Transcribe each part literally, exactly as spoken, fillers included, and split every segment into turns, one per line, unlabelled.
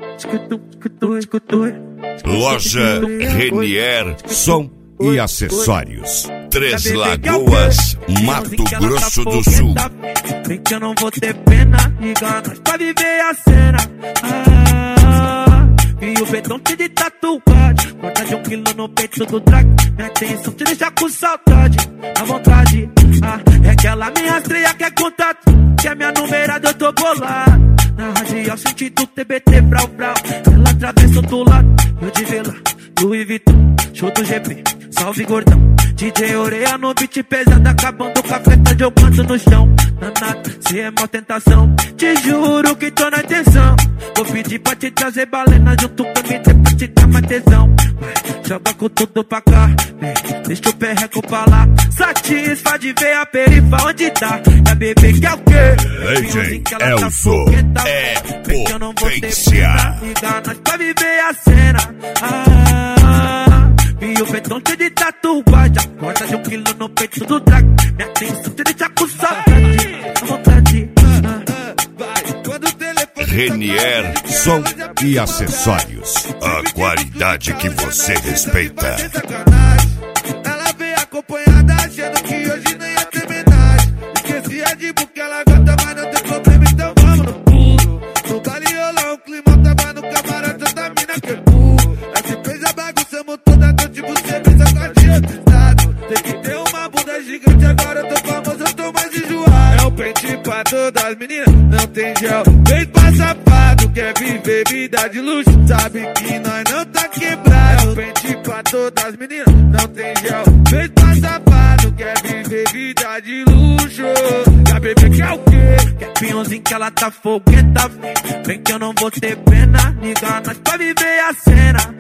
Loja Renier Som e Acessórios, Três Lagoas, Mato Grosso do Sul.
Vem que eu não vou ter pena, liga nós pra viver a cena. Ah, e o betão te de tatuagem, corta de um quilo no peito do drag. Minha atenção te deixa com saudade, à vontade. Ah, é que ela me rastreia, quer contato, que é minha numerada, eu tô bolado. Na radial sentido T B T brau brau, ela atravessa do lado, eu de vela, Louis Vuitton, show do G P, salve gordão. D J Oreia no beat pesado, acabando com a festa, jogando no chão. Danado, se é mó tentação, te juro que tô na intenção. Vou pedir pra te trazer balena junto com a mídia pra te dar mais tesão. Vai, joga com tudo pra cá, vem, deixa o perreco pra lá. Satisfa de ver a perifa onde tá. É a bebê que é o quê?
Legend Elzo é potência.
Liga nós pra viver a cena. Ah, e o betão te de tatuagem, corta de um quilo no peito do drag. Minha atenção te deixa com saudade, à vontade.
Renier Som e Acessórios, a qualidade que você respeita.
Ela veio acompanhada, achando que hoje nem ia ter homenagem. Esqueci a de porque ela gosta, mas não tem problema, então vamos no pulo. No baile rolou um clima, tava no camarote, essa mina que é burro. Aí você fez a bagunça, montou da noite, você pensa com a de outro estado. Tem que ter uma bunda gigante, agora eu tô famoso, eu tô mais enjoado. É o pente pra todas as meninas, não tem gel. Vem pra safado, quer viver vida de luxo, sabe que nós não tá quebrado. É o pente pra todas as meninas, não tem gel. Vem pra safado, quer viver vida de luxo. E a bebê quer o quê?
Quer pinhãozinho que ela tá fogueta. Vem que eu não vou ter pena, liga nós pra viver a cena.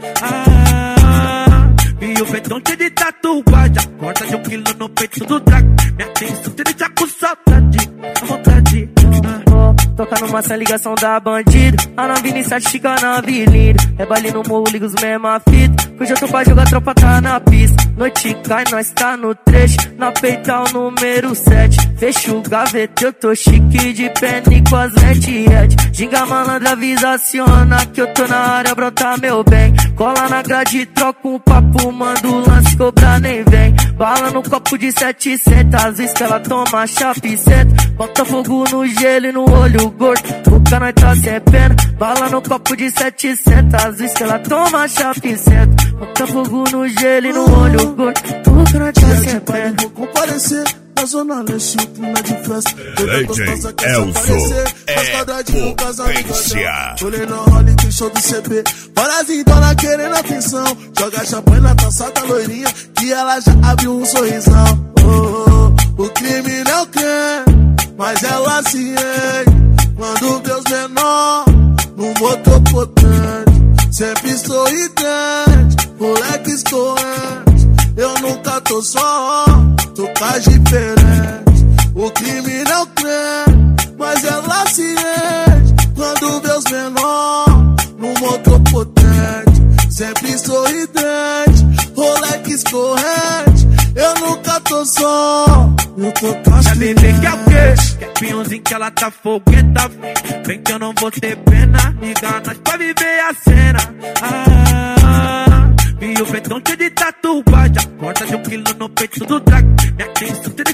Ah, e o betão te de tatuagem, corta de um quilo no peito do drag. Minha atenção te deixa com saudade, à vontade.
Ah. Toca numa sem ligação da bandida, a nave iniciativa na avenida. É baile no morro, liga os mesma fita, hoje eu tô pra jogar, tropa tá na pista. Noite cai, nós tá no trecho, na peital número sete. Fecha o gaveta, eu tô chique de penny com as red red. Ginga malandra, avisa, aciona que eu tô na área, brota meu bem. Cola na grade, troca um papo, manda o lance, cobra nem vem. Bala no copo de setecentos, às vezes que ela toma chape senta. Bota fogo no gelo e no olho gordo, o cano tá sem pena. Bala no copo de setecentos, às vezes que ela toma chape senta. Bota fogo no gelo e no olho gordo, o cano tá sem pena.
Vou comparecer na zona leste, o clima de festa.
Legend Elzo é potência.
Olhei na rola que show do C B. Horazinho, dona querendo atenção. Joga champanhe na taça da loirinha, que ela já abriu um sorrisão. Oh, oh, o crime não quer, mas ela se ergue quando vê os menor no motor potente. Sempre sorridente, moleque escorrente. Eu nunca tô só, tô tá diferente. O crime não crê, mas ela se enche quando vê os menor no motor potente. Sempre sorridente, moleque escorrente. Eu nunca tô só, eu tô tá
a bebê quer o quê? Quer pinhãozinho que ela tá fogueta. Vem que eu não vou ter pena, liga nós pra viver a cena. Ah, e o betão te de tatuagem, corta de um quilo no peito do drag. Minha atenção te